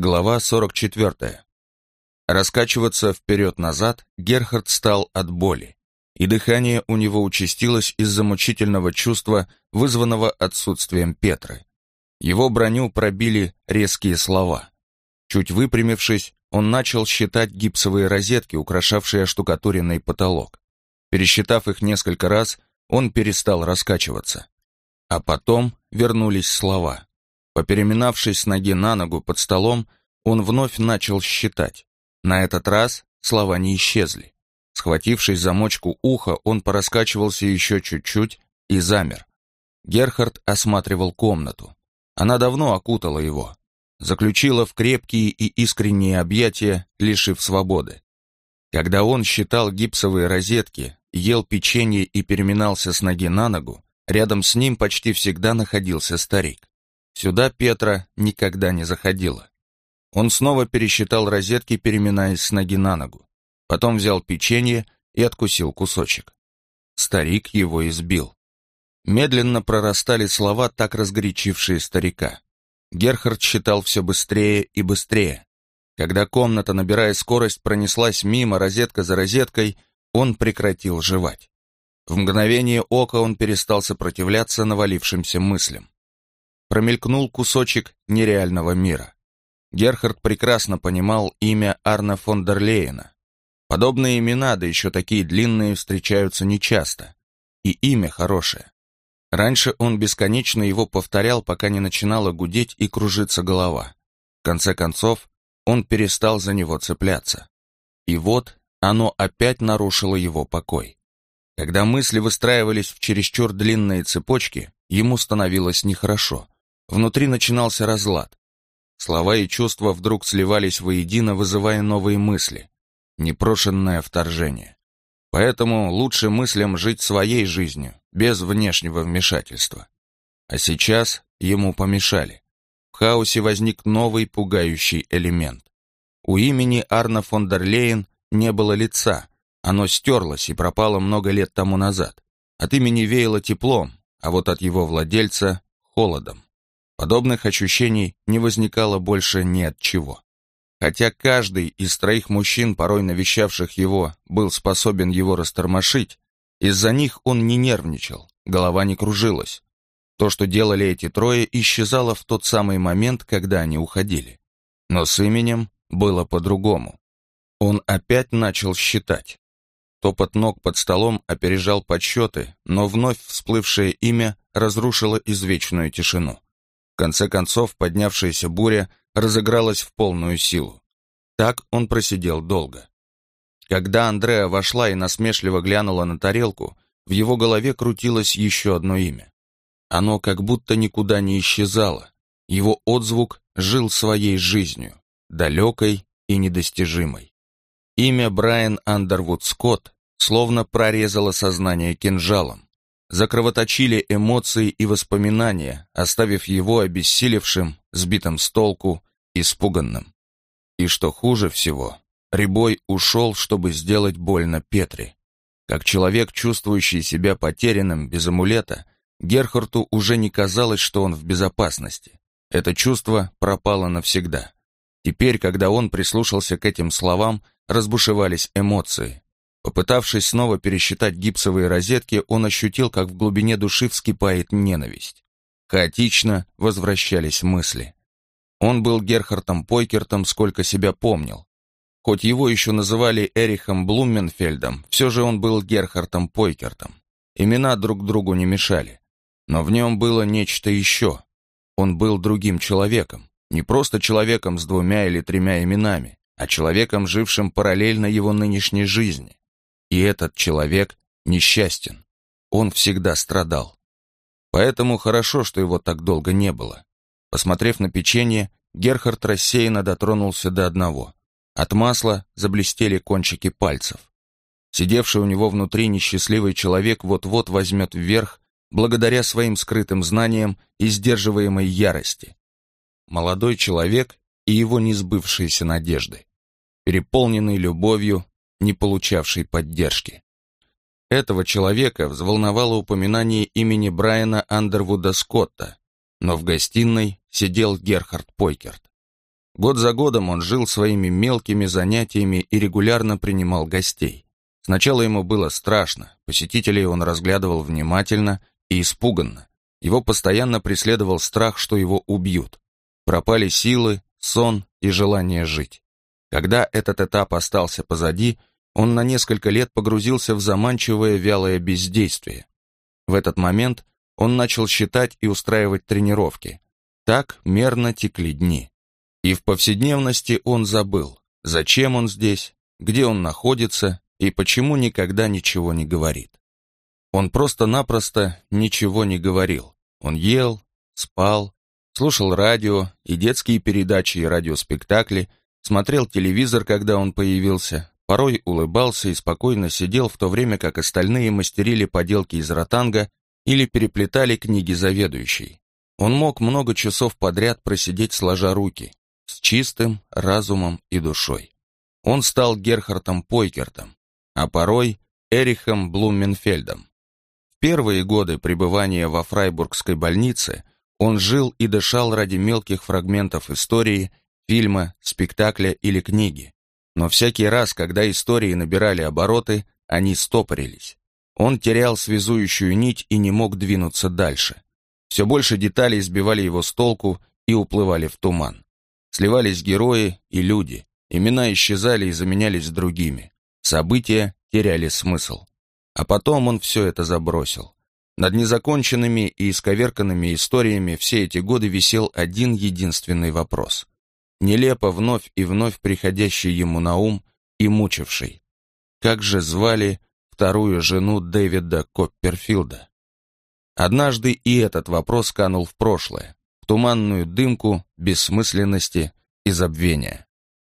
Глава 44. Раскачиваться вперед-назад Герхард стал от боли, и дыхание у него участилось из-за мучительного чувства, вызванного отсутствием Петры. Его броню пробили резкие слова. Чуть выпрямившись, он начал считать гипсовые розетки, украшавшие оштукатуренный потолок. Пересчитав их несколько раз, он перестал раскачиваться. А потом вернулись слова. Попереминавшись с ноги на ногу под столом, он вновь начал считать. На этот раз слова не исчезли. Схватившись за мочку уха, он пораскачивался еще чуть-чуть и замер. Герхард осматривал комнату. Она давно окутала его, заключила в крепкие и искренние объятия, лишив свободы. Когда он считал гипсовые розетки, ел печенье и переминался с ноги на ногу, рядом с ним почти всегда находился старик. Сюда Петра никогда не заходила. Он снова пересчитал розетки, переминаясь с ноги на ногу. Потом взял печенье и откусил кусочек. Старик его избил. Медленно прорастали слова, так разгорячившие старика. Герхард считал все быстрее и быстрее. Когда комната, набирая скорость, пронеслась мимо, розетка за розеткой, он прекратил жевать. В мгновение ока он перестал сопротивляться навалившимся мыслям. Промелькнул кусочек нереального мира. Герхард прекрасно понимал имя Арна фон дер Лейена. Подобные имена, да еще такие длинные, встречаются нечасто. И имя хорошее. Раньше он бесконечно его повторял, пока не начинала гудеть и кружиться голова. В конце концов, он перестал за него цепляться. И вот оно опять нарушило его покой. Когда мысли выстраивались в чересчур длинные цепочки, ему становилось нехорошо. Внутри начинался разлад. Слова и чувства вдруг сливались воедино, вызывая новые мысли. Непрошенное вторжение. Поэтому лучше мыслям жить своей жизнью, без внешнего вмешательства. А сейчас ему помешали. В хаосе возник новый пугающий элемент. У имени Арна фон дер Лейен не было лица. Оно стерлось и пропало много лет тому назад. От имени веяло теплом, а вот от его владельца — холодом. Подобных ощущений не возникало больше ни от чего. Хотя каждый из троих мужчин, порой навещавших его, был способен его растормошить, из-за них он не нервничал, голова не кружилась. То, что делали эти трое, исчезало в тот самый момент, когда они уходили. Но с именем было по-другому. Он опять начал считать. Топот ног под столом опережал подсчеты, но вновь всплывшее имя разрушило извечную тишину. В конце концов, поднявшаяся буря разыгралась в полную силу. Так он просидел долго. Когда Андреа вошла и насмешливо глянула на тарелку, в его голове крутилось еще одно имя. Оно как будто никуда не исчезало. Его отзвук жил своей жизнью, далекой и недостижимой. Имя Брайан Андервуд Скотт словно прорезало сознание кинжалом. Закровоточили эмоции и воспоминания, оставив его обессилевшим, сбитым с толку, испуганным. И что хуже всего, Рябой ушел, чтобы сделать больно Петре. Как человек, чувствующий себя потерянным без амулета, Герхарду уже не казалось, что он в безопасности. Это чувство пропало навсегда. Теперь, когда он прислушался к этим словам, разбушевались эмоции. Попытавшись снова пересчитать гипсовые розетки, он ощутил, как в глубине души вскипает ненависть. Хаотично возвращались мысли. Он был Герхардом Пойкертом, сколько себя помнил. Хоть его еще называли Эрихом Блумменфельдом, все же он был Герхардом Пойкертом. Имена друг другу не мешали. Но в нем было нечто еще. Он был другим человеком. Не просто человеком с 2 или 3 именами, а человеком, жившим параллельно его нынешней жизни. И этот человек несчастен. Он всегда страдал. Поэтому хорошо, что его так долго не было. Посмотрев на печенье, Герхард рассеянно дотронулся до одного. От масла заблестели кончики пальцев. Сидевший у него внутри несчастливый человек вот-вот возьмет вверх, благодаря своим скрытым знаниям и сдерживаемой ярости. Молодой человек и его несбывшиеся надежды, переполненный любовью, не получавший поддержки. Этого человека взволновало упоминание имени Брайана Андервуда Скотта, но в гостиной сидел Герхард Пойкерт. Год за годом он жил своими мелкими занятиями и регулярно принимал гостей. Сначала ему было страшно, посетителей он разглядывал внимательно и испуганно. Его постоянно преследовал страх, что его убьют. Пропали силы, сон и желание жить. Когда этот этап остался позади, он на несколько лет погрузился в заманчивое вялое бездействие. В этот момент он начал считать и устраивать тренировки. Так мерно текли дни. И в повседневности он забыл, зачем он здесь, где он находится и почему никогда ничего не говорит. Он просто-напросто ничего не говорил. Он ел, спал, слушал радио и детские передачи и радиоспектакли, смотрел телевизор, когда он появился, порой улыбался и спокойно сидел, в то время как остальные мастерили поделки из ротанга или переплетали книги заведующей. Он мог много часов подряд просидеть сложа руки, с чистым разумом и душой. Он стал Герхардом Пойкертом, а порой Эрихом Блуменфельдом. В первые годы пребывания во Фрайбургской больнице он жил и дышал ради мелких фрагментов истории, фильма, спектакля или книги. Но всякий раз, когда истории набирали обороты, они стопорились. Он терял связующую нить и не мог двинуться дальше. Все больше деталей сбивали его с толку и уплывали в туман. Сливались герои и люди, имена исчезали и заменялись другими. События теряли смысл. А потом он все это забросил. Над незаконченными и исковерканными историями все эти годы висел один единственный вопрос. Нелепо вновь и вновь приходящий ему на ум и мучивший. Как же звали вторую жену Дэвида Копперфилда? Однажды и этот вопрос канул в прошлое, в туманную дымку бессмысленности и забвения.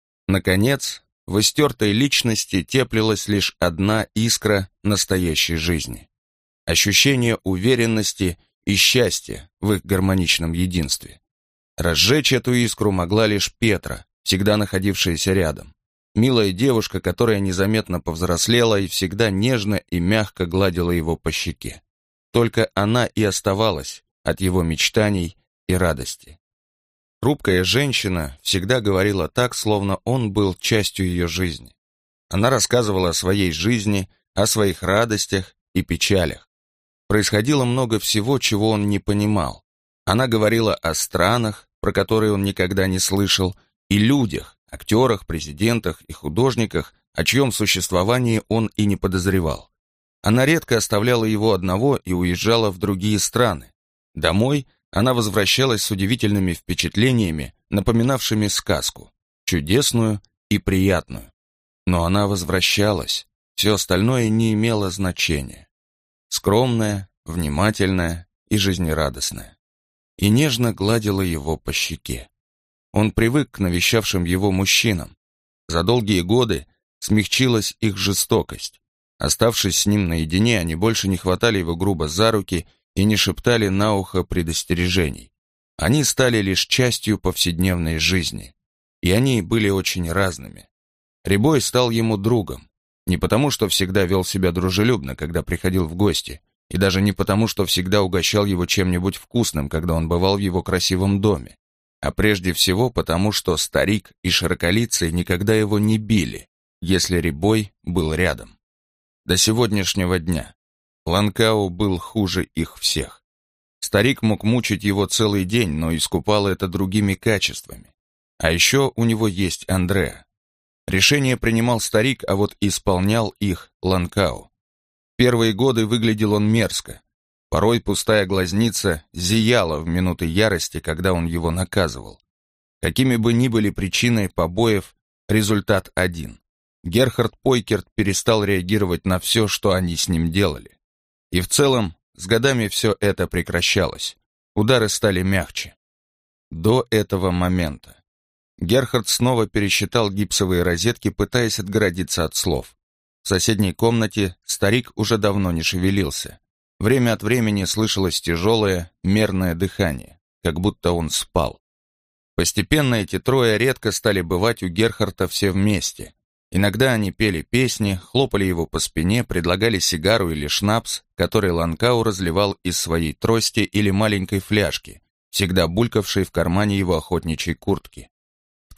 Наконец, в истертой личности теплилась лишь одна искра настоящей жизни. Ощущение уверенности и счастья в их гармоничном единстве. Разжечь эту искру могла лишь Петра, всегда находившаяся рядом. Милая девушка, которая незаметно повзрослела и всегда нежно и мягко гладила его по щеке. Только она и оставалась от его мечтаний и радости. Хрупкая женщина всегда говорила так, словно он был частью ее жизни. Она рассказывала о своей жизни, о своих радостях и печалях. Происходило много всего, чего он не понимал. Она говорила о странах, про которые он никогда не слышал, и людях, актерах, президентах и художниках, о чьем существовании он и не подозревал. Она редко оставляла его одного и уезжала в другие страны. Домой она возвращалась с удивительными впечатлениями, напоминавшими сказку, чудесную и приятную. Но она возвращалась, все остальное не имело значения. Скромная, внимательная и жизнерадостная. И нежно гладила его по щеке. Он привык к навещавшим его мужчинам. За долгие годы смягчилась их жестокость. Оставшись с ним наедине, они больше не хватали его грубо за руки и не шептали на ухо предостережений. Они стали лишь частью повседневной жизни. И они были очень разными. Рябой стал ему другом. Не потому, что всегда вел себя дружелюбно, когда приходил в гости, и даже не потому, что всегда угощал его чем-нибудь вкусным, когда он бывал в его красивом доме, а прежде всего потому, что старик и широколицый никогда его не били, если Рябой был рядом. До сегодняшнего дня Ланкау был хуже их всех. Старик мог мучить его целый день, но искупал это другими качествами. А еще у него есть Андреа. Решение принимал старик, а вот исполнял их Ланкау. Первые годы выглядел он мерзко. Порой пустая глазница зияла в минуты ярости, когда он его наказывал. Какими бы ни были причины побоев, результат один. Герхард Пойкерт перестал реагировать на все, что они с ним делали. И в целом, с годами все это прекращалось. Удары стали мягче. До этого момента. Герхард снова пересчитал гипсовые розетки, пытаясь отгородиться от слов. В соседней комнате старик уже давно не шевелился. Время от времени слышалось тяжелое, мерное дыхание, как будто он спал. Постепенно эти трое редко стали бывать у Герхарда все вместе. Иногда они пели песни, хлопали его по спине, предлагали сигару или шнапс, который Ланкау разливал из своей трости или маленькой фляжки, всегда булькавшей в кармане его охотничьей куртки. В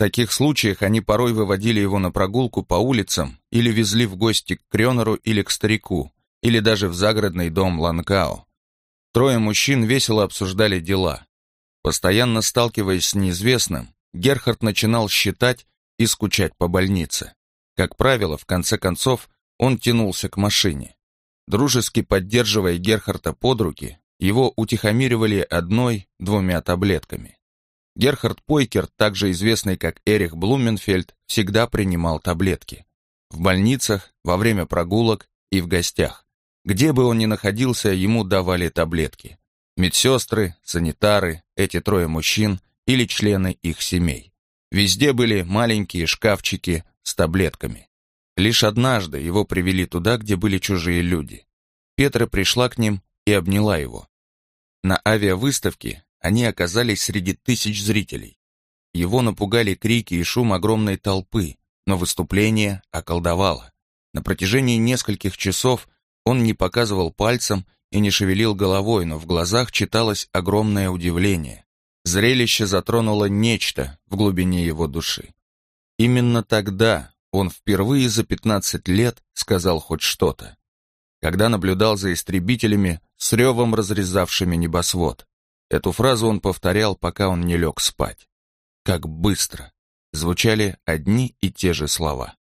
таких случаях они порой выводили его на прогулку по улицам или везли в гости к Крёнеру или к старику, или даже в загородный дом Ланкао. Трое мужчин весело обсуждали дела. Постоянно сталкиваясь с неизвестным, Герхард начинал считать и скучать по больнице. Как правило, в конце концов, он тянулся к машине. Дружески поддерживая Герхарда под руки, его утихомиривали 1-2 таблетками. Герхард Пойкер, также известный как Эрих Блуменфельд, всегда принимал таблетки. В больницах, во время прогулок и в гостях. Где бы он ни находился, ему давали таблетки. Медсестры, санитары, эти трое мужчин или члены их семей. Везде были маленькие шкафчики с таблетками. Лишь однажды его привели туда, где были чужие люди. Петра пришла к ним и обняла его. На авиавыставке они оказались среди тысяч зрителей. Его напугали крики и шум огромной толпы, но выступление околдовало. На протяжении нескольких часов он не показывал пальцем и не шевелил головой, но в глазах читалось огромное удивление. Зрелище затронуло нечто в глубине его души. Именно тогда он впервые за 15 лет сказал хоть что-то. Когда наблюдал за истребителями с ревом разрезавшими небосвод. Эту фразу он повторял, пока он не лег спать. Как быстро звучали одни и те же слова.